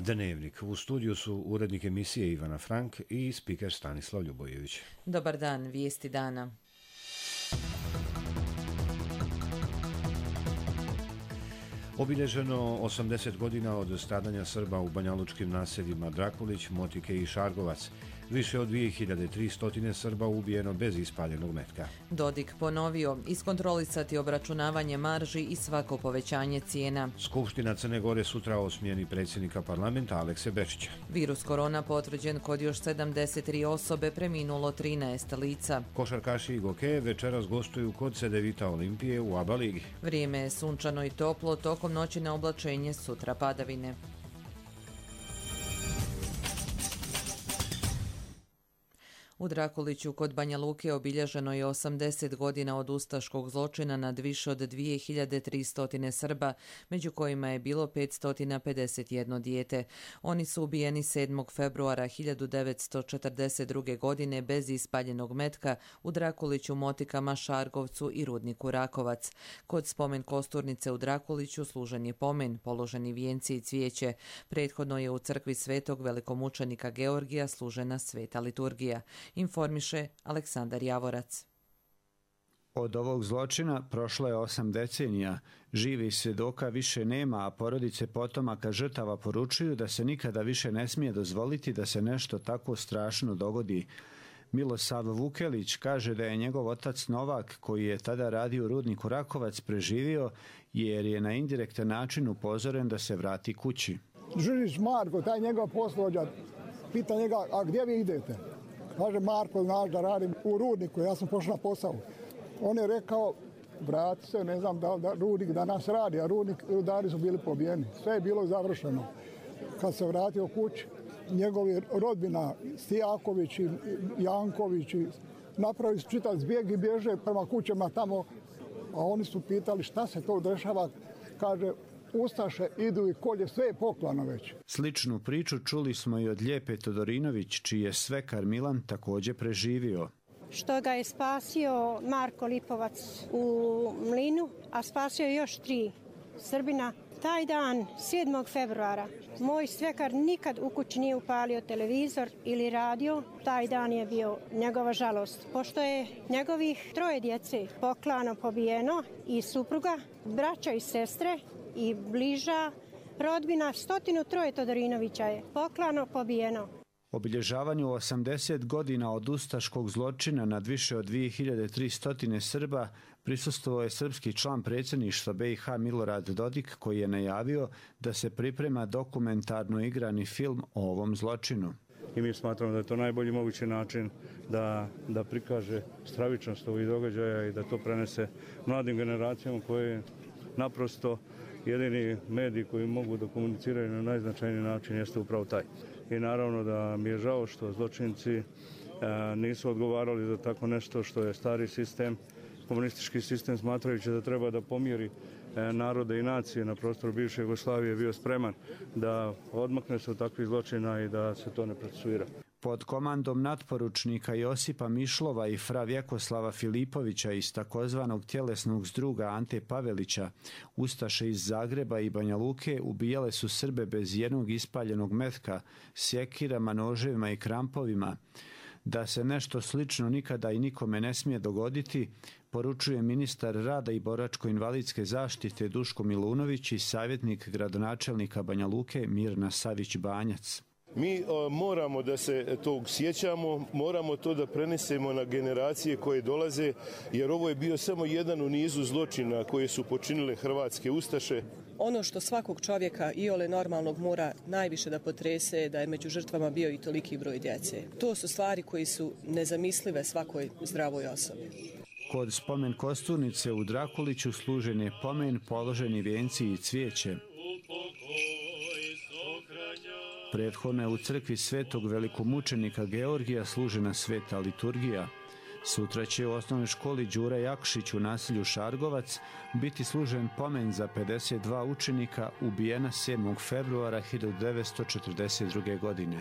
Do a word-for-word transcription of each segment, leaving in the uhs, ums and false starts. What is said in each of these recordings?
Dnevnik. U studiju su urednik emisije Ivana Frank i spiker Stanislav Ljubojević. Dobar dan, vijesti dana. Obilježeno osamdeset godina od stradanja Srba u banjalučkim naseljima Drakulić, Motike i Šargovac. Više od dvije hiljade tristo Srba ubijeno bez ispaljenog metka. Dodik ponovio iskontrolisati obračunavanje marži i svako povećanje cijena. Skupština Crne Gore sutra o smjeni predsjednika parlamenta Alekse Bečića. Virus korona potvrđen kod još sedamdeset tri osobe, preminulo trinaest lica. Košarkaši i gokeje večeras gostuju kod Cedevita Olimpije u ABA ligi. Vrijeme je sunčano i toplo, tokom noći na oblačenje, sutra padavine. U Drakuliću kod Banja Luke obilježeno je osamdeset godina od ustaškog zločina nad više od dvije hiljade tristo Srba, među kojima je bilo petsto pedeset jedno dijete. Oni su ubijeni sedmog februara hiljadu devetsto četrdeset druge. godine bez ispaljenog metka u Drakuliću, Motikama, Šargovcu i rudniku Rakovac. Kod spomen kosturnice u Drakuliću služen je pomen, položeni vijenci i cvijeće. Prethodno je u crkvi svetog velikomučenika Georgija služena sveta liturgija. Informiše Aleksandar Javorac. Od ovog zločina prošlo je osam decenija. Živih svjedoka više nema, a porodice potomaka žrtava poručuju da se nikada više ne smije dozvoliti da se nešto tako strašno dogodi. Milosav Vukelić kaže da je njegov otac Novak, koji je tada radio u rudniku Rakovac, preživio jer je na indirektan način upozoren da se vrati kući. Žilić Marko, taj njegov poslovođa, pita njega, a gdje vi idete? Kaže, Marko, znaš da radim u rudniku, ja sam pošao na posao. On je rekao, vrati se, ne znam da, da rudnik danas radi, a rudnik, rudari su bili pobijeni. Sve je bilo završeno. Kad se vratio kući, njegovi rodbina, Stijaković i Janković, napravili su čitav zbjeg i bježe prema kućama tamo, a oni su pitali šta se to dešava, kaže, ustaše idu i kolje, sve je poklano već. Sličnu priču čuli smo i od Lijepe Todorinović, čiji je svekar Milan također preživio. Što ga je spasio Marko Lipovac u mlinu, a spasio još tri Srbina. Taj dan, sedmog februara, moj svekar nikad u kući nije upalio televizor ili radio. Taj dan je bio njegova žalost. Pošto je njegovih troje djece poklano, pobijeno i supruga, braća i sestre, i bliža rodbina, stotinu troje Todorinovića je poklano, pobijeno. Obilježavanju osamdeset godina od ustaškog zločina nad više od dvije hiljade tristo Srba prisustvovao je srpski član predsjedništva B i H Milorad Dodik, koji je najavio da se priprema dokumentarno igrani film o ovom zločinu. I mi smatramo da je to najbolji mogući način da, da prikaže stravičnost ovih događaja i da to prenese mladim generacijama koje naprosto jedini mediji koji mogu da komuniciraju na najznačajniji način jeste upravo taj. I naravno da mi je žao što zločinci e, nisu odgovarali za tako nešto što je stari sistem, komunistički sistem, smatrajući da treba da pomiri e, narode i nacije na prostoru bivše Jugoslavije, bio spreman da odmakne se od takvih zločina i da se to ne procesuira. Pod komandom natporučnika Josipa Mišlova i fra Vjekoslava Filipovića iz takozvanog tjelesnog zdruga Ante Pavelića, ustaše iz Zagreba i Banja Luke ubijale su Srbe bez jednog ispaljenog metka, sjekirama, noževima i krampovima. Da se nešto slično nikada i nikome ne smije dogoditi, poručuje ministar rada i boračko-invalidske zaštite Duško Milunović i savjetnik gradonačelnika Banja Luke Mirna Savić-Banjac. Mi o, moramo da se tog sjećamo, moramo to da prenesemo na generacije koje dolaze, jer ovo je bio samo jedan u nizu zločina koje su počinile hrvatske ustaše. Ono što svakog čovjeka iole normalnog mora najviše da potrese da je među žrtvama bio i toliki broj djece. To su stvari koje su nezamislive svakoj zdravoj osobi. Kod spomen kosturnice u Drakuliću služen je pomen, položeni vijenci i cvijeće. Prethodno je u crkvi svetog velikomučenika Georgija služena sveta liturgija. Sutra će u osnovnoj školi Đura Jakšić u naselju Šargovac biti služen pomen za pedeset dva učenika ubijena sedmog februara hiljadu devetsto četrdeset druge. godine.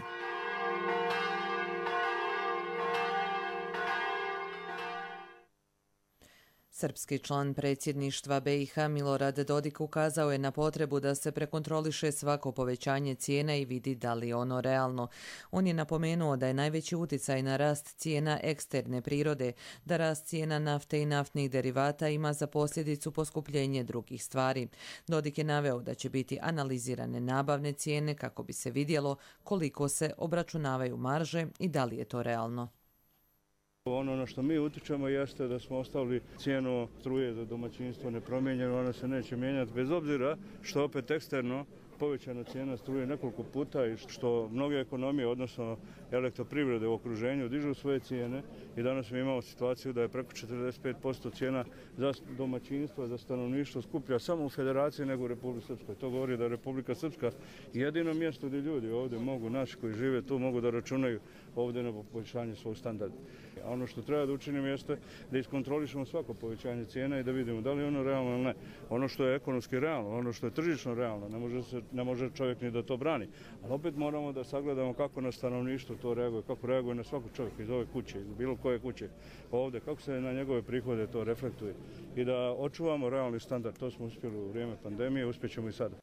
Srpski član predsjedništva B i H Milorad Dodik ukazao je na potrebu da se prekontroliše svako povećanje cijena i vidi da li je ono realno. On je napomenuo da je najveći utjecaj na rast cijena eksterne prirode, da rast cijena nafte i naftnih derivata ima za posljedicu poskupljenje drugih stvari. Dodik je naveo da će biti analizirane nabavne cijene kako bi se vidjelo koliko se obračunavaju marže i da li je to realno. Ono na što mi utičemo jeste da smo ostavili cijenu struje za domaćinstvo nepromijenjeno, ona se neće mijenjati bez obzira što opet eksterno povećana cijena struje nekoliko puta i što mnoge ekonomije, odnosno elektroprivrede u okruženju, dižu svoje cijene i danas mi imamo situaciju da je preko četrdeset pet posto cijena za domaćinstvo, za stanovništvo skuplja samo u Federaciji nego u Republici Srpskoj. To govori da je Republika Srpska jedino mjesto gdje ljudi ovdje mogu, naši koji žive tu, mogu da računaju ovdje na povećanje svog standarda. A ono što treba da učinimo jeste da iskontrolišemo svako povećanje cijena i da vidimo da li je ono realno ili ne. Ono što je ekonomski realno, ono što je tržično realno, ne može, se, ne može čovjek ni da to brani. Ali opet moramo da sagledamo kako na stanovništvo to reaguje, kako reaguje na svakog čovjeka iz ove kuće, iz bilo koje kuće ovdje, kako se na njegove prihode to reflektuje. I da očuvamo realni standard, to smo uspjeli u vrijeme pandemije, uspjećemo i sada.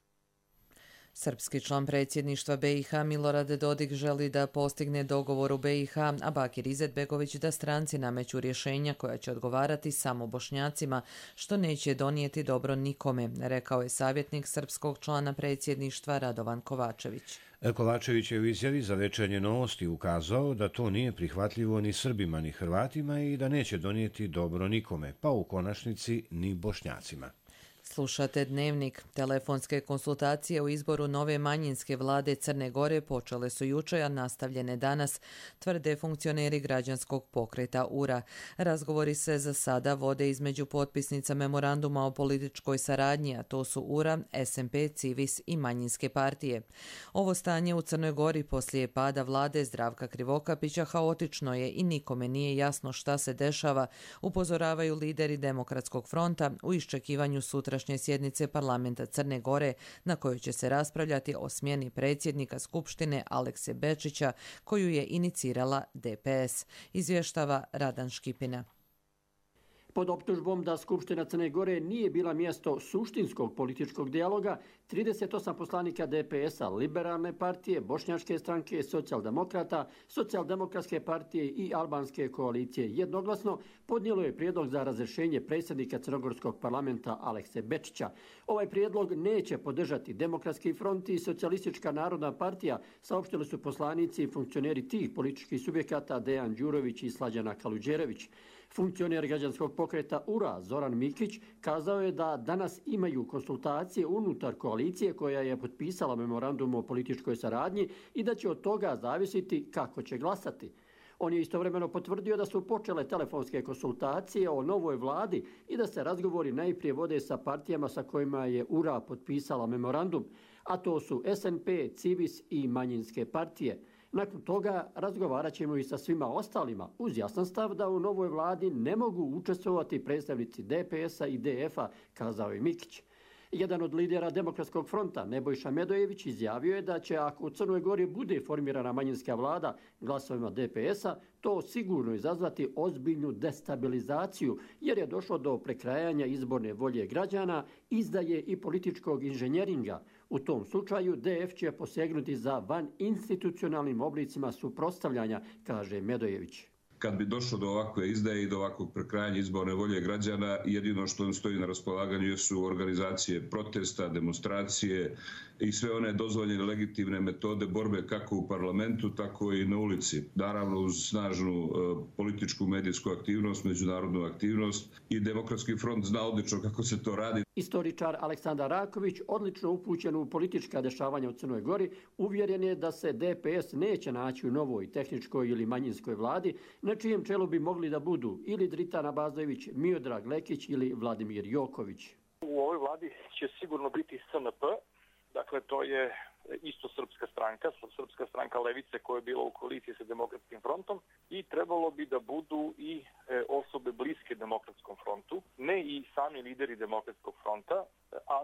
Srpski član predsjedništva B i H Milorad Dodik želi da postigne dogovor u B i H, a Bakir Izetbegović da stranci nameću rješenja koja će odgovarati samo Bošnjacima, što neće donijeti dobro nikome, rekao je savjetnik srpskog člana predsjedništva Radovan Kovačević. Kovačević je u izjavi za Večernje novosti ukazao da to nije prihvatljivo ni Srbima ni Hrvatima i da neće donijeti dobro nikome, pa u konačnici ni Bošnjacima. Slušate Dnevnik. Telefonske konsultacije u izboru nove manjinske vlade Crne Gore počele su jučer, a nastavljene danas, tvrde funkcioneri građanskog pokreta U R A. Razgovori se za sada vode između potpisnica memoranduma o političkoj saradnji, a to su U R A, S N P, Civis i manjinske partije. Ovo stanje u Crnoj Gori poslije pada vlade Zdravka Krivokapića haotično je i nikome nije jasno šta se dešava, upozoravaju lideri Demokratskog fronta u iščekivanju sutra sjednice parlamenta Crne Gore na kojoj će se raspravljati o smjeni predsjednika Skupštine Alekse Bečića koju je inicirala D P S, izvještava Radan Škipina. Pod optužbom da Skupština Crne Gore nije bila mjesto suštinskog političkog dijaloga, trideset osam poslanika D P S-a, Liberalne partije, Bošnjačke stranke, Socijaldemokrata, Socijaldemokratske partije i Albanske koalicije jednoglasno podnijelo je prijedlog za razrješenje predsjednika Crnogorskog parlamenta Alekse Bečića. Ovaj prijedlog neće podržati Demokratski front i Socijalistička narodna partija, saopštili su poslanici i funkcioneri tih političkih subjekata Dejan Đurović i Slađana Kaluđerević. Funkcioner građanskog pokreta U R A Zoran Mikić kazao je da danas imaju konsultacije unutar koalicije koja je potpisala memorandum o političkoj saradnji i da će od toga zavisiti kako će glasati. On je istovremeno potvrdio da su počele telefonske konsultacije o novoj vladi i da se razgovori najprije vode sa partijama sa kojima je U R A potpisala memorandum, a to su S N P, Civis i manjinske partije. Nakon toga razgovarat ćemo i sa svima ostalima uz jasan stav da u novoj vladi ne mogu učestvovati predstavnici D P S-a i D F-a, kazao je Mikić. Jedan od lidera Demokratskog fronta, Nebojša Medojević, izjavio je da će ako u Crnoj Gori bude formirana manjinska vlada glasovima D P S-a, to sigurno izazvati ozbiljnu destabilizaciju jer je došlo do prekrajanja izborne volje građana, izdaje i političkog inženjeringa. U tom slučaju D F će posegnuti za vaninstitucionalnim oblicima suprotstavljanja, kaže Medojević. Kad bi došlo do ovakve izdaje i do ovakvog prekrajanja izborne volje građana, jedino što im stoji na raspolaganju su organizacije protesta, demonstracije i sve one dozvoljene legitimne metode borbe kako u parlamentu, tako i na ulici. Naravno uz snažnu uh, političku medijsku aktivnost, međunarodnu aktivnost i Demokratski front zna odlično kako se to radi. Istoričar Aleksandar Raković, odlično upućen u politička dešavanja u Crnoj Gori, uvjeren je da se D P S neće naći u novoj tehničkoj ili manjinskoj vladi, na čijem čelu bi mogli da budu ili Dritana Bazojević, Miodrag Lekić ili Vladimir Joković. U ovoj vladi će sigurno biti S N P, dakle to je isto srpska stranka, srpska stranka Levice koja je bila u koaliciji sa Demokratskim frontom i trebalo bi da budu i e, osobe bliske Demokratskom frontu, ne i sami lideri Demokratskog fronta, ali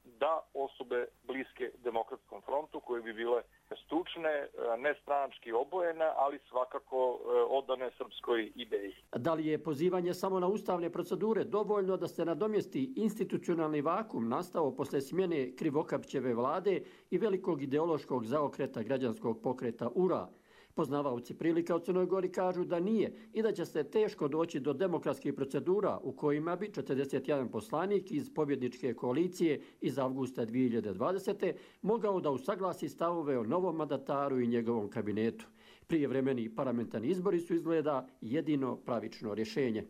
da osobe bliske Demokratskom frontu koje bi bile stručne, nestranački obojene, ali svakako odane srpskoj ideji. Da li je pozivanje samo na ustavne procedure dovoljno da se nadomjesti institucionalni vakum nastao posle smjene Krivokapćeve vlade i velikog ideološkog zaokreta građanskog pokreta U R A? Poznavaoci prilika u Crnoj Gori kažu da nije i da će se teško doći do demokratskih procedura u kojima bi četrdeset jedan poslanik iz pobjedničke koalicije iz avgusta dvije hiljade dvadesete. mogao da usaglasi stavove o novom mandataru i njegovom kabinetu. Prijevremeni parlamentarni izbori su izgleda jedino pravično rješenje.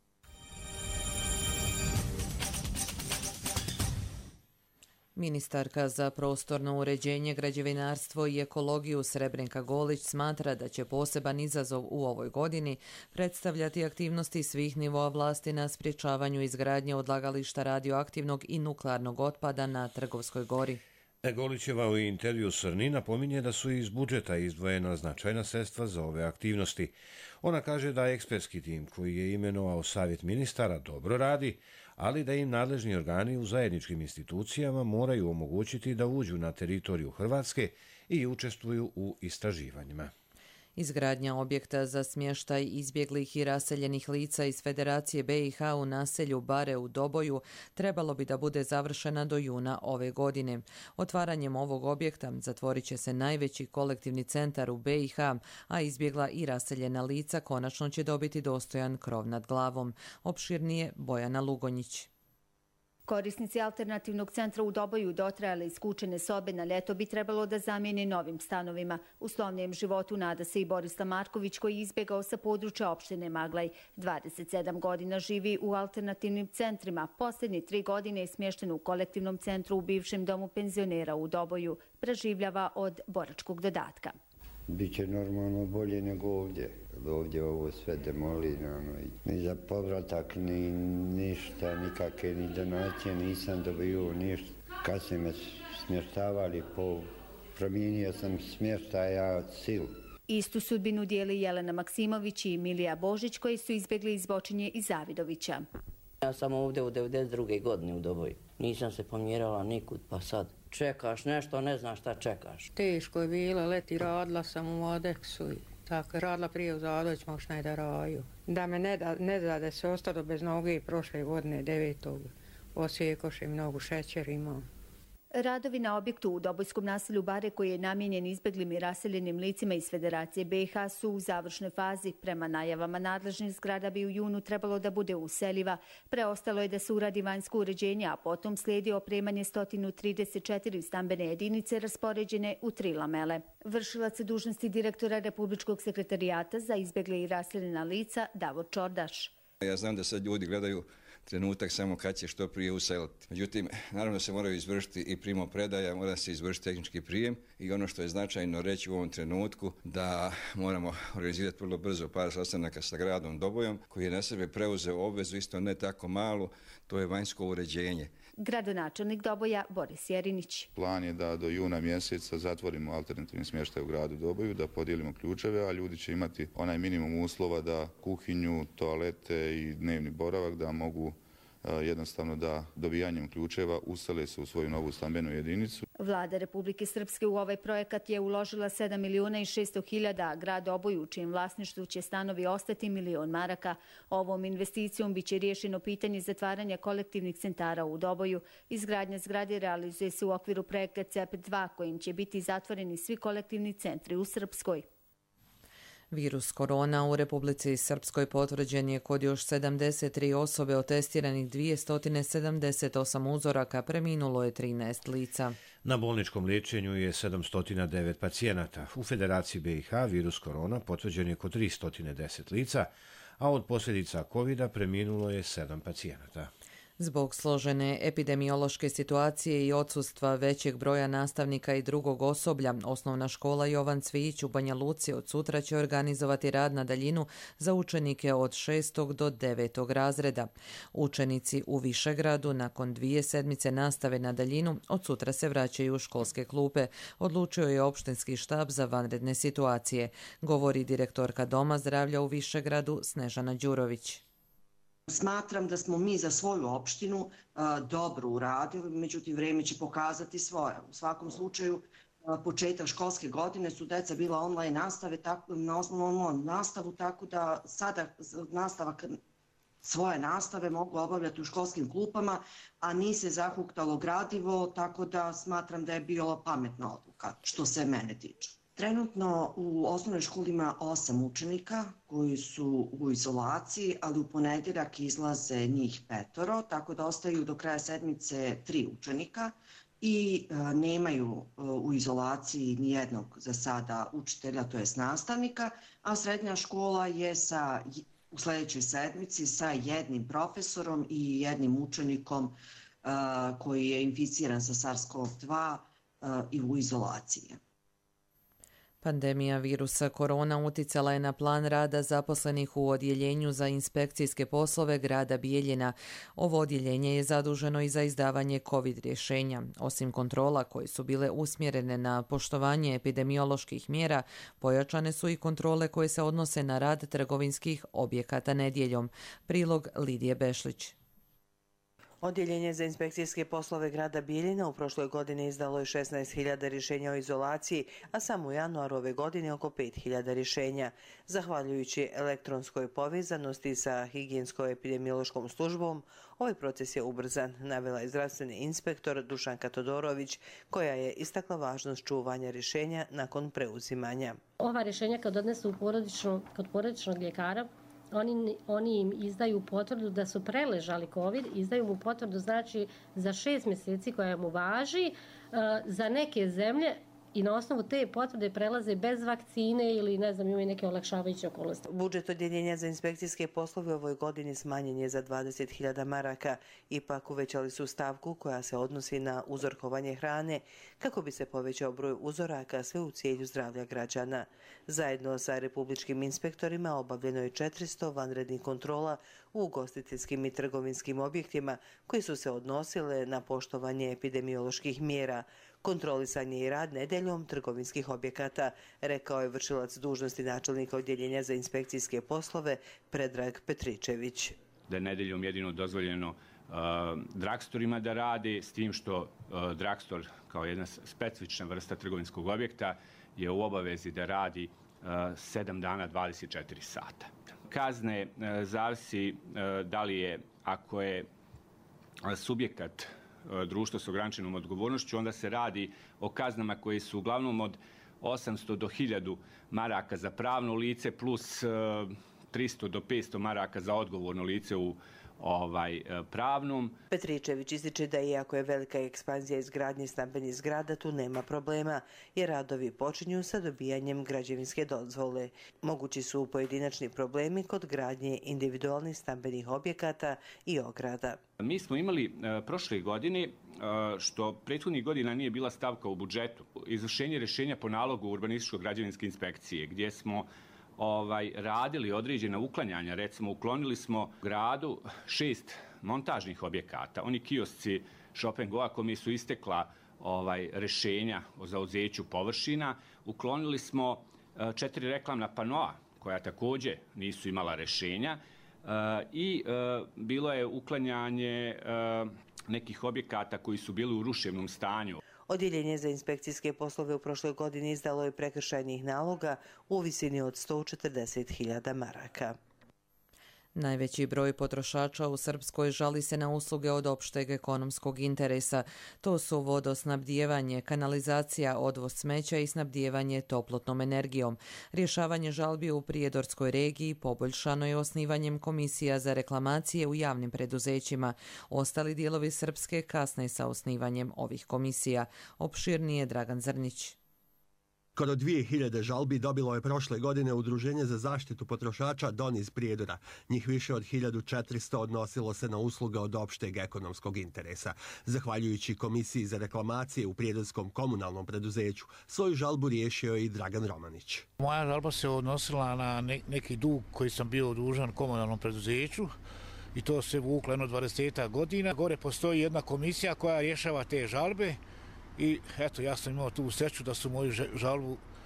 Ministarka za prostorno uređenje, građevinarstvo i ekologiju Srebrenka Golić smatra da će poseban izazov u ovoj godini predstavljati aktivnosti svih nivoa vlasti na sprječavanju izgradnje odlagališta radioaktivnog i nuklearnog otpada na Trgovskoj gori. Golićeva u intervju Srni napominje da su iz budžeta izdvojena značajna sredstva za ove aktivnosti. Ona kaže da ekspertski tim koji je imenovao Savjet ministara dobro radi, ali da im nadležni organi u zajedničkim institucijama moraju omogućiti da uđu na teritoriju Hrvatske i učestvuju u istraživanjima. Izgradnja objekta za smještaj izbjeglih i raseljenih lica iz Federacije B i H u naselju Bare u Doboju trebalo bi da bude završena do juna ove godine. Otvaranjem ovog objekta zatvorit će se najveći kolektivni centar u B i H, a izbjegla i raseljena lica konačno će dobiti dostojan krov nad glavom. Opširnije Bojana Lugonjić. Korisnici alternativnog centra u Doboju dotrajale iskučene sobe na ljeto bi trebalo da zamijene novim stanovima. U slovnijem životu nada se i Borislav Marković koji je izbjegao sa područja opštine Maglaj. dvadeset sedam godina živi u alternativnim centrima. Posljednje tri godine je smješten u kolektivnom centru u bivšem domu penzionera u Doboju. Preživljava od boračkog dodatka. Biće normalno bolje nego ovdje. Ovdje ovo sve demolirano. Ni za povratak, ni ništa, nikakve ni donacije nisam dobio ništa. Kad se me smještavali, po, promijenio sam smještaja silu. Istu sudbinu dijeli Jelena Maksimović i Milija Božić koji su izbjegli iz Bočinje i Zavidovića. Ja sam ovdje u devedeset druge godine u Doboju. Nisam se pomjerala nikud, pa sad čekaš nešto, ne znaš šta čekaš. Teško je bilo, leti radila sam u Odeksu i tako radila prije u Zadovićima u Šnajderaju. Da me ne da, ne da, da se ostalo bez noge prošle godine devetog osjekoši mnogo šećer imam. Radovi na objektu u Dobojskom naselju Bare koji je namijenjen izbjeglim i raseljenim licima iz Federacije B i H su u završnoj fazi. Prema najavama nadležnih zgrada bi u junu trebalo da bude useljiva. Preostalo je da se uradi vanjsko uređenje, a potom slijedi opremanje sto trideset četiri stambene jedinice raspoređene u tri lamele. Vršilac dužnosti direktora Republičkog sekretarijata za izbjegle i raseljena lica Davor Čordaš. Ja znam da sad ljudi gledaju trenutak samo kad će što prije useliti. Međutim, naravno se moraju izvršiti i primopredaja, mora se izvršiti tehnički prijem i ono što je značajno reći u ovom trenutku da moramo organizirati vrlo brzo par sastanaka sa gradom Dobojom koji je na sebe preuzeo obvezu isto ne tako malu, to je vanjsko uređenje. Gradonačelnik Doboja Boris Jerinić. Plan je da do juna mjeseca zatvorimo alternativni smještaj u gradu Doboju, da podijelimo ključeve, a ljudi će imati onaj minimum uslova da kuhinju, toalete i dnevni boravak da mogu jednostavno da dobijanjem ključeva usele se u svoju novu stambenu jedinicu. Vlada Republike Srpske u ovaj projekat je uložila sedam milijuna i šesto hiljada, a grad Doboju u čijem vlasništvu će stanovi ostati milion maraka. Ovom investicijom biće riješeno pitanje zatvaranja kolektivnih centara u Doboju. Izgradnja zgrade realizuje se u okviru projekta C E P dva kojim će biti zatvoreni svi kolektivni centri u Srpskoj. Virus korona u Republici Srpskoj potvrđen je kod još sedamdeset tri osobe, od testiranih dvjesto sedamdeset osam uzoraka, preminulo je trinaest lica. Na bolničkom liječenju je sedamsto devet pacijenata. U Federaciji B i H virus korona potvrđen je kod tristo deset lica, a od posljedica kovida preminulo je sedam pacijenata. Zbog složene epidemiološke situacije i odsustva većeg broja nastavnika i drugog osoblja, osnovna škola Jovan Cvijić u Banja Luci od sutra će organizovati rad na daljinu za učenike od šestog do devetog razreda. Učenici u Višegradu nakon dvije sedmice nastave na daljinu od sutra se vraćaju u školske klupe, odlučio je opštinski štab za vanredne situacije, govori direktorka Doma zdravlja u Višegradu Snežana Đurović. Smatram da smo mi za svoju opštinu dobro uradili, međutim vrijeme će pokazati svoje. U svakom slučaju početak školske godine su deca bila online nastave, tako, na osnovnom online nastavu, tako da sada nastavak svoje nastave mogu obavljati u školskim klupama, a nije se zahuktalo gradivo, tako da smatram da je bila pametna odluka, što se mene tiče. Trenutno u osnovnoj školi ima osam učenika koji su u izolaciji, ali u ponedjeljak izlaze njih petoro, tako da ostaju do kraja sedmice tri učenika i a, nemaju a, u izolaciji nijednog za sada učitelja, to jest nastavnika, a srednja škola je sa, u sljedećoj sedmici sa jednim profesorom i jednim učenikom a, koji je inficiran sa SARS-CoV dva a, i u izolaciji. Pandemija virusa korona uticala je na plan rada zaposlenih u odjeljenju za inspekcijske poslove grada Bijeljina. Ovo odjeljenje je zaduženo i za izdavanje COVID rješenja. Osim kontrola koje su bile usmjerene na poštovanje epidemioloških mjera, pojačane su i kontrole koje se odnose na rad trgovinskih objekata nedjeljom. Prilog Lidije Bešlić. Odjeljenje za inspekcijske poslove grada Bijeljina u prošloj godini izdalo je šesnaest hiljada rješenja o izolaciji, a samo u januaru ove godine oko pet hiljada rješenja. Zahvaljujući elektronskoj povezanosti sa higijensko-epidemiološkom službom, ovaj proces je ubrzan, navela je zdravstveni inspektor Dušanka Todorović, koja je istakla važnost čuvanja rješenja nakon preuzimanja. Ova rješenja kad odnesu u porodično, kod porodičnog ljekara, Oni, oni im izdaju potvrdu da su preležali COVID, izdaju mu potvrdu znači za šest mjeseci koja mu važi. Za neke zemlje i na osnovu te potvrde prelaze bez vakcine ili ne znam, imaju neke olakšavajuće okolnosti. Budžet odjeljenja za inspekcijske poslove u ovoj godini smanjen je za dvadeset hiljada maraka. Ipak uvećali su stavku koja se odnosi na uzorkovanje hrane kako bi se povećao broj uzoraka, sve u cilju zdravlja građana. Zajedno sa republičkim inspektorima obavljeno je četiristo vanrednih kontrola u ugostiteljskim i trgovinskim objektima koji su se odnosile na poštovanje epidemioloških mjera. Kontrolisanje i rad nedeljom trgovinskih objekata, rekao je vršilac dužnosti načelnika odjeljenja za inspekcijske poslove Predrag Petričević. Da je nedeljom jedino dozvoljeno uh, dragstorima da rade, s tim što uh, dragstor kao jedna specifična vrsta trgovinskog objekta je u obavezi da radi uh, sedam dana dvadeset četiri sata. Kazne uh, zavisi uh, da li je, ako je uh, subjekat društvo s ograničenom odgovornošću, onda se radi o kaznama koje su uglavnom od osamsto do hiljadu maraka za pravno lice plus tristo do petsto maraka za odgovorno lice u ovaj pravnom. Petričević ističe da iako je velika ekspanzija izgradnje stambenih zgrada, tu nema problema, jer radovi počinju sa dobijanjem građevinske dozvole. Mogući su pojedinačni problemi kod gradnje individualnih stambenih objekata i ograda. Mi smo imali uh, prošle godine, uh, što prethodnih godina nije bila stavka u budžetu, izvršenje rješenja po nalogu urbanističko-građevinske inspekcije, gdje smo ovaj radili određena uklanjanja. Recimo, uklonili smo gradu šest montažnih objekata. Oni kiosci Shop and Go-a kome su istekla ovaj rješenja o zauzeću površina. Uklonili smo uh, četiri reklamna panoa koja također nisu imala rješenja. Uh, i uh, bilo je uklanjanje uh, nekih objekata koji su bili u ruševnom stanju. Odjeljenje za inspekcijske poslove u prošloj godini izdalo je prekršajnih naloga u visini od sto četrdeset hiljada maraka. Najveći broj potrošača u Srpskoj žali se na usluge od opšteg ekonomskog interesa. To su vodosnabdijevanje, kanalizacija, odvoz smeća i snabdijevanje toplotnom energijom. Rješavanje žalbi u Prijedorskoj regiji poboljšano je osnivanjem komisija za reklamacije u javnim preduzećima. Ostali dijelovi Srpske kasne sa osnivanjem ovih komisija. Opširnije Dragan Zrnić. Skoro dvije hiljade žalbi dobilo je prošle godine Udruženje za zaštitu potrošača Don iz Prijedora. Njih više od hiljadu četiristo odnosilo se na usluge od opšteg ekonomskog interesa. Zahvaljujući komisiji za reklamacije u Prijedorskom komunalnom preduzeću, svoju žalbu riješio je i Dragan Romanić. Moja žalba se odnosila na neki dug koji sam bio dužan komunalnom preduzeću i to se vuklo jedno dvadeset godina. Gore postoji jedna komisija koja rješava te žalbe. I eto, ja sam imao tu sreću da su moju žalbu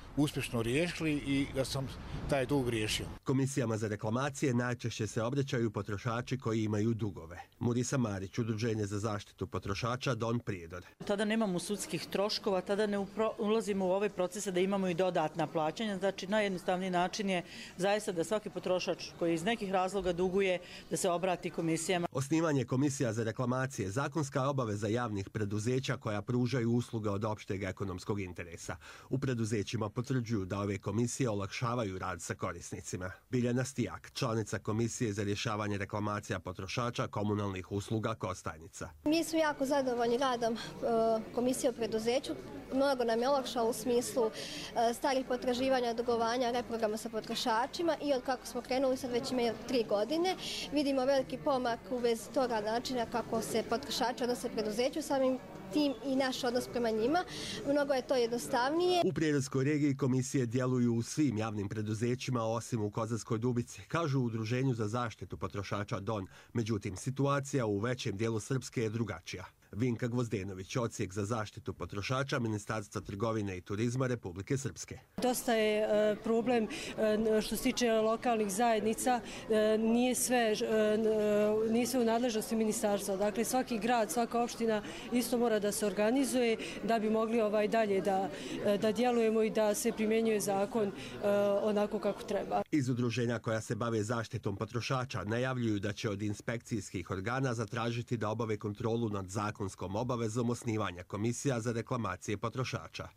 uspješno riješili i da sam taj dug riješio. Komisijama za reklamacije najčešće se obraćaju potrošači koji imaju dugove. Murisa Marić, Udruženje za zaštitu potrošača Don Prijedor. Tada nemamo sudskih troškova, tada ne ulazimo u ove procese da imamo i dodatna plaćanja. Znači, najjednostavniji način je zaista da svaki potrošač koji iz nekih razloga duguje da se obrati komisijama. Osnivanje komisija za reklamacije zakonska obaveza javnih preduzeća koja pružaju usluge od opšteg ekonomskog interesa. U preduzećima potvrđuju da ove komisije olakšavaju rad sa korisnicima. Biljana Stijak, članica Komisije za rješavanje reklamacija potrošača komunalnih usluga Kostajnica. Mi smo jako zadovoljni radom komisije u preduzeću. Mnogo nam je olakšalo u smislu starih potraživanja, dugovanja, reprograma sa potrošačima i od kako smo krenuli sad već imaju tri godine. Vidimo veliki pomak u vezi toga načina kako se potrošači odnose preduzeću, samim tim i naš odnos prema njima. Mnogo je to jednostavnije. U Prijedorskoj regiji komisije djeluju u svim javnim preduzećima osim u Kozarskoj Dubici, kažu u Udruženju za zaštitu potrošača Don. Međutim, situacija u većem dijelu Srpske je drugačija. Vinka Gvozdenović, odsjek za zaštitu potrošača Ministarstva trgovine i turizma Republike Srpske. Dosta je problem što se tiče lokalnih zajednica, nije sve, nije sve u nadležnosti ministarstva. Dakle, svaki grad, svaka opština isto mora da se organizuje da bi mogli ovaj dalje da, da djelujemo i da se primjenjuje zakon onako kako treba. Iz udruženja koja se bave zaštitom potrošača najavljuju da će od inspekcijskih organa zatražiti da obave kontrolu nad zakonom zakonskom obavezom osnivanja komisija za reklamacije potrošača.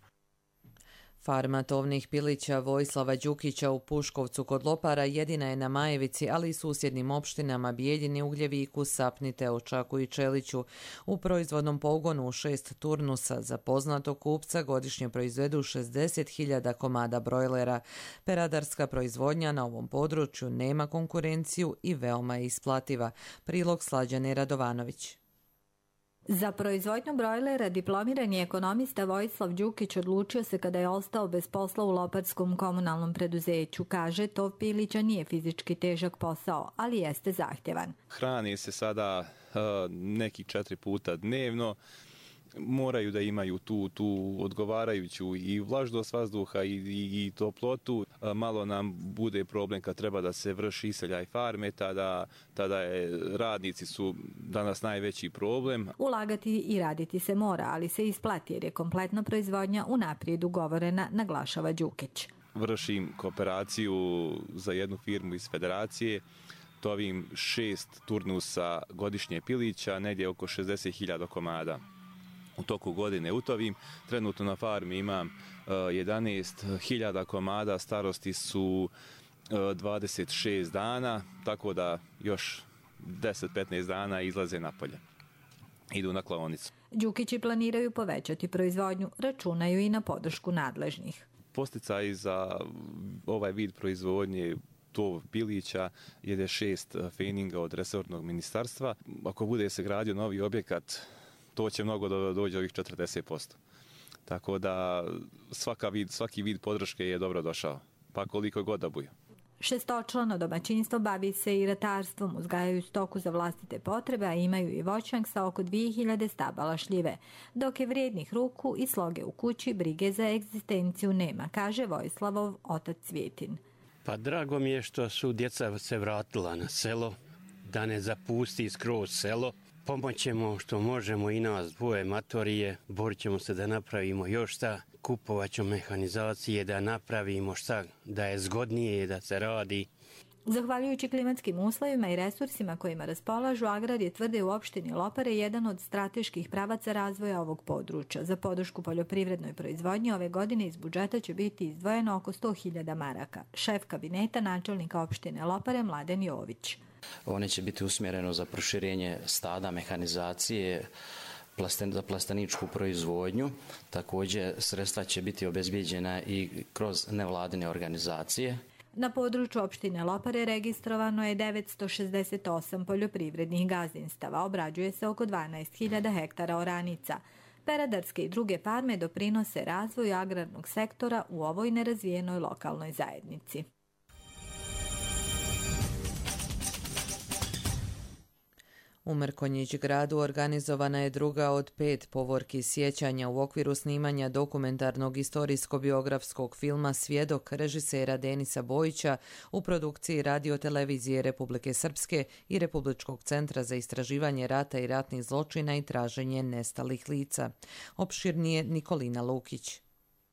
Farma tovnih pilića Vojislava Đukića u Puškovcu kod Lopara jedina je na Majevici, ali i susjednim opštinama Bijeljini, Ugljeviku, Sapnite, Očaku i Čeliću. U proizvodnom pogonu u šest turnusa za poznatog kupca godišnje proizvedu šezdeset hiljada komada brojlera. Peradarska proizvodnja na ovom području nema konkurenciju i veoma je isplativa. Prilog Slađane Radovanović. Za proizvodnju brojlera diplomirani ekonomista Vojislav Đukić odlučio se kada je ostao bez posla u Loparskom komunalnom preduzeću. Kaže, tov pilića nije fizički težak posao, ali jeste zahtjevan. Hrani se sada uh, neki četiri puta dnevno. Moraju da imaju tu, tu odgovarajuću i vlažnost vazduha i, i, i toplotu. Malo nam bude problem kad treba da se vrši iseljaj farme, tada, tada je, radnici su danas najveći problem. Ulagati i raditi se mora, ali se isplati jer je kompletna proizvodnja unaprijed ugovorena, naglašava Đukić. Vršim kooperaciju za jednu firmu iz federacije. Tovim šest turnusa godišnje pilića, negdje oko šezdeset hiljada komada. U toku godine utovim. Trenutno na farmi imam uh, jedanaest hiljada komada, starosti su uh, dvadeset šest dana, tako da još deset do petnaest dana izlaze napolje. Idu na klaonicu. Đukići planiraju povećati proizvodnju, računaju i na podršku nadležnih. Posticaj za ovaj vid proizvodnje tov pilića je šest feninga od resornog ministarstva. Ako bude se gradio novi objekat, to će mnogo do, dođe ovih četrdeset posto. Tako da svaka vid, svaki vid podrške je dobro došao, pa koliko god da bude. Šestočlano domaćinstvo bavi se i ratarstvom, uzgajaju stoku za vlastite potrebe, a imaju i voćnjak sa oko dvije hiljade stabala šljive. Dok je vrijednih ruku i sloge u kući, brige za egzistenciju nema, kaže Vojslavov otac Cvjetin. Pa drago mi je što su djeca se vratila na selo, da ne zapusti skroz selo. Pomoćemo što možemo i nas dvoje matorije, borit ćemo se da napravimo još šta, kupovat ćemo mehanizacije, da napravimo šta, da je zgodnije da se radi. Zahvaljujući klimatskim uslovima i resursima kojima raspolažu, agrar je, tvrde u opštini Lopare, jedan od strateških pravaca razvoja ovog područja. Za podršku poljoprivrednoj proizvodnji ove godine iz budžeta će biti izdvojeno oko sto hiljada maraka. Šef kabineta načelnika opštine Lopare Mladen Jović. One će biti usmjereno za proširenje stada, mehanizacije, za plastaničku proizvodnju. Također sredstva će biti obezbijeđena i kroz nevladine organizacije. Na području opštine Lopare registrovano je devetsto šezdeset osam poljoprivrednih gazdinstava, obrađuje se oko dvanaest hiljada hektara oranica. Peradarske i druge farme doprinose razvoju agrarnog sektora u ovoj nerazvijenoj lokalnoj zajednici. U Mrkonjić gradu organizovana je druga od pet povorki sjećanja u okviru snimanja dokumentarnog istorijsko-biografskog filma Svjedok režisera Denisa Bojića u produkciji Radio-televizije Republike Srpske i Republičkog centra za istraživanje rata i ratnih zločina i traženje nestalih lica. Opširnije Nikolina Lukić.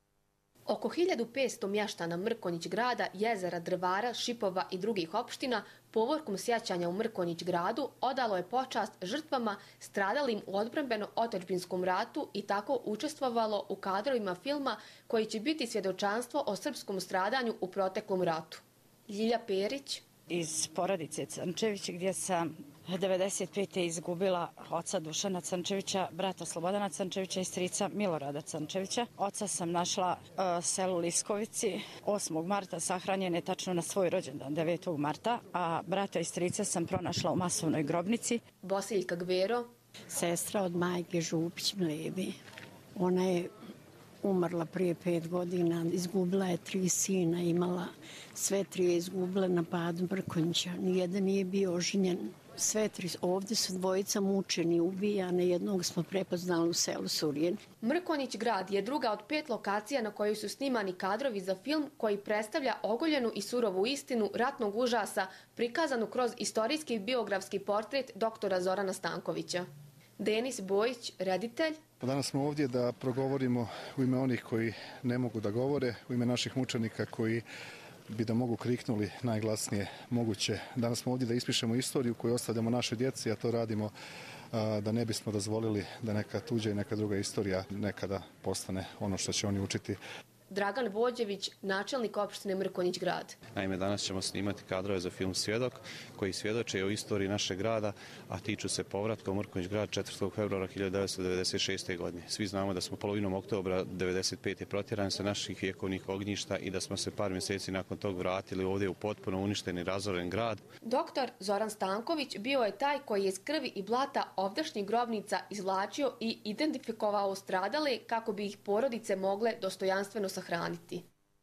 Oko hiljadu petsto mještana Mrkonjić grada, jezera, Drvara, Šipova i drugih opština povorkom sjećanja u Mrkonjić gradu odalo je počast žrtvama stradalim u odbrambeno-otadžbinskom ratu i tako učestvovalo u kadrovima filma koji će biti svjedočanstvo o srpskom stradanju u proteklom ratu. Ljilja Perić. Iz porodice Crnčević gdje sam devedeset pete izgubila oca Dušana Crnčevića, brata Slobodana Crnčevića i strica Milorada Crnčevića. Oca sam našla uh, selu Liskovici osmog marta, sahranjen je tačno na svoj rođendan devetog marta, a brata i strice sam pronašla u masovnoj grobnici. Bosiljka Gvero. Sestra od majke Župić Mlevi. Ona je umrla prije pet godina, izgubila je tri sina, imala sve tri je izgubila na padu Mrkonjića. Nijedan nije bio oženjen. Sve tri, ovdje su dvojica mučeni, ubijane, jednog smo prepoznali u selu Surjen. Mrkonjić grad je druga od pet lokacija na kojoj su snimani kadrovi za film koji predstavlja ogoljenu i surovu istinu ratnog užasa prikazanu kroz istorijski biografski portret doktora Zorana Stankovića. Denis Bojić, reditelj. Danas smo ovdje da progovorimo u ime onih koji ne mogu da govore, u ime naših mučenika koji bi da mogu kriknuli najglasnije moguće. Danas smo ovdje da ispišemo istoriju koju ostavljamo našoj djeci, a to radimo a, da ne bismo dozvolili da neka tuđa i neka druga istorija nekada postane ono što će oni učiti. Dragan Vođević, načelnik opštine Mrkonjić grad. Naime, danas ćemo snimati kadrove za film Svjedok, koji svjedoče o istoriji našeg grada, a tiču se povratka u Mrkonjić grad četvrtog februara hiljadu devetsto devedeset šeste. godine. Svi znamo da smo polovinom oktobra devedeset pete protjerani sa naših vjekovnih ognjišta i da smo se par mjeseci nakon tog vratili ovdje u potpuno uništen i razoren grad. Doktor Zoran Stanković bio je taj koji je iz krvi i blata ovdašnjih grobnica izvlačio i identifikovao stradale kako bi ih porodice mogle dostojanstveno sahraniti.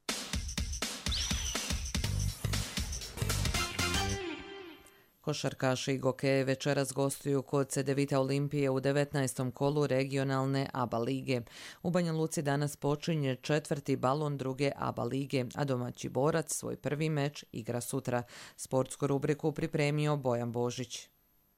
Košarkaši i gokeje večeras gostuju kod Cedevita Olimpije u devetnaestom kolu regionalne A B A lige. U Banja Luci danas počinje četvrti balon druge A B A lige, a domaći Borac svoj prvi meč igra sutra. Sportsku rubriku pripremio Bojan Božić.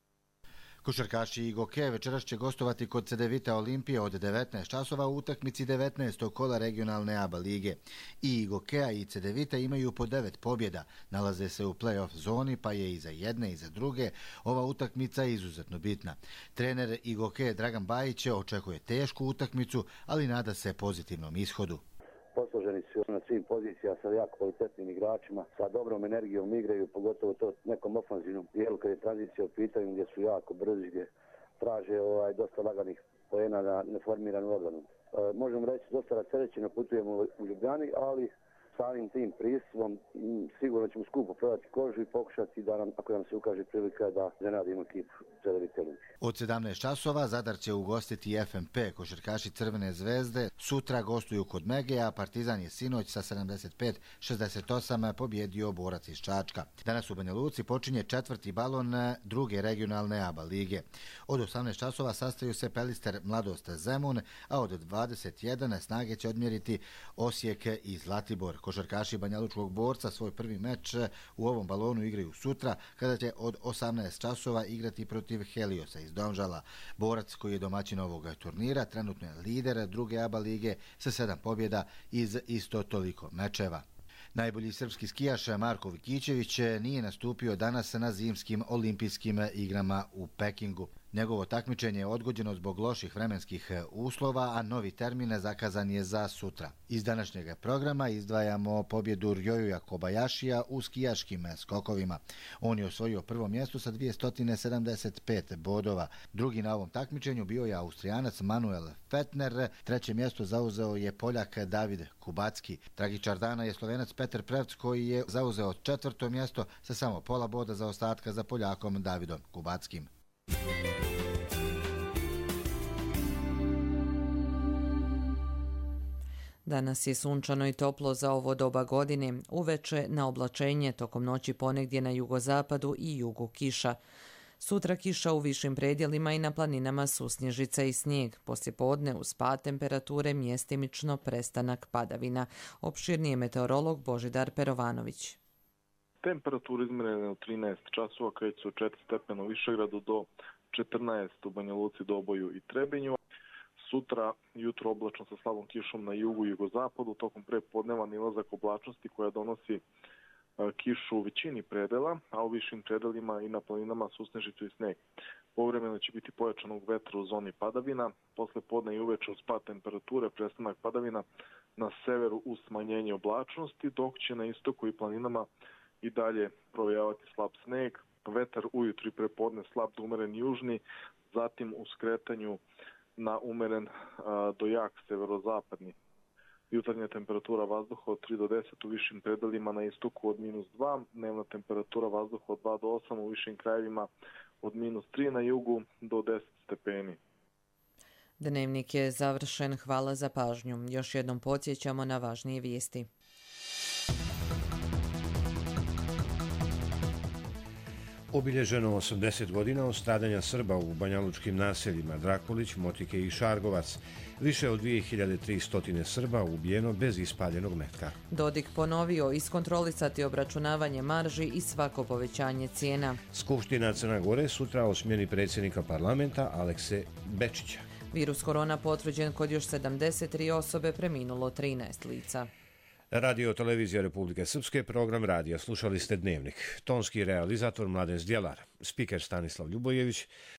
Košarkaši i gokeje večeras će gostovati kod Cedevita Olimpije od devetnaest časova u utakmici devetnaestog kola regionalne A B A lige. I gokeja i Cedevita imaju po devet pobjeda, nalaze se u play-off zoni, pa je i za jedne i za druge ova utakmica izuzetno bitna. Trener i gokeje Dragan Bajić očekuje tešku utakmicu, ali nada se pozitivnom ishodu. Posloženi su na svim pozicijama sa jako kvalitetnim igračima, sa dobrom energijom igraju, pogotovo to nekom ofanzivnom dijelu kad je tranzicija u pitanju gdje su jako brzi, gdje traže ovaj, dosta laganih poena na neformiranu odbranu. E, možemo reći dosta rasterećeno putujemo u Ljubljani, ali samim tim pristupom sigurno ćemo skupo prodati kožu i pokušati da nam, ako nam se ukaže prilika, da zanadimo ekipu Cedevita Olimpije. Od sedamnaest časova Zadar će ugostiti F M P. Košarkaši Crvene zvezde sutra gostuju kod Mege, a Partizan je sinoć sa sedamdeset pet šezdeset osam pobjedio Borac iz Čačka. Danas u Banja Luci počinje četvrti balon druge regionalne A B A lige. Od osamnaest časova sastaju se Pelister Mladost Zemun, a od dvadeset jedan snage će odmjeriti Osijek i Zlatibor. Košarkaši Banjalučkog Borca svoj prvi meč u ovom balonu igraju sutra, kada će od osamnaest časova igrati protiv Heliosa iz Domžala. Borac, koji je domaćin ovog turnira, trenutno je lider druge A B A lige sa sedam pobjeda iz isto toliko mečeva. Najbolji srpski skijaš Marko Vikićević nije nastupio danas na zimskim olimpijskim igrama u Pekingu. Njegovo takmičenje je odgođeno zbog loših vremenskih uslova, a novi termin zakazan je za sutra. Iz današnjeg programa izdvajamo pobjedu Rjojuja Kobayašija u skijaškim skokovima. On je osvojio prvo mjesto sa dvjesto sedamdeset pet bodova. Drugi na ovom takmičenju bio je Austrijanac Manuel Fettner. Treće mjesto zauzeo je Poljak David Kubacki. Tragičar dana je Slovenac Petar Prevc, koji je zauzeo četvrto mjesto sa samo pola boda zaostatka za Poljakom Davidom Kubackim. Danas je sunčano i toplo za ovo doba godine, uveče na oblačenje, tokom noći ponegdje na jugozapadu i jugu kiša. Sutra kiša u višim predjelima i na planinama su snježica i snijeg. Poslijepodne uz pad temperature mjestimično prestanak padavina. Opširnije meteorolog Božidar Perovanović. Temperatura izmjerena u trinaest časova, kreće od četiri stepena u Višegradu do četrnaest u Banja Luci, Doboju i Trebinju. Sutra jutro oblačno sa slabom kišom na jugu i jugozapadu, tokom prepodneva nilazak oblačnosti koja donosi kišu u većini predela, a u višim predelima i na planinama susnežicu i sneg. Povremeno će biti pojačanog vetra u zoni padavina, posle podne i uveče uz pad temperature, prestanak padavina na severu uz smanjenje oblačnosti, dok će na istoku i planinama i dalje provejavati slab sneg, vetar ujutru i prepodne slab do umeren južni, zatim u skretanju na umeren a, do jak severozapadni. Jutarnja temperatura vazduha od tri do deset u višim predelima, na istoku od minus dva, dnevna temperatura vazduha od dva do osam u višim krajevima, od minus tri na jugu do deset stepeni. Dnevnik je završen, hvala za pažnju. Još jednom podsjećamo na važnije vijesti. Obilježeno osamdeset godina od stradanja Srba u banjalučkim naseljima Drakulić, Motike i Šargovac. Više od dvije hiljade tristo Srba ubijeno bez ispaljenog metka. Dodik ponovio iskontrolisati obračunavanje marži i svako povećanje cijena. Skupština Crne Gore sutra o smjeni predsjednika parlamenta Alekse Bečića. Virus korona potvrđen kod još sedamdeset tri osobe, preminulo trinaest lica. Radio Televizija Republike Srpske, program radija. Slušali ste Dnevnik. Tonski realizator Mladen Zdjelar, spiker Stanislav Ljubojević,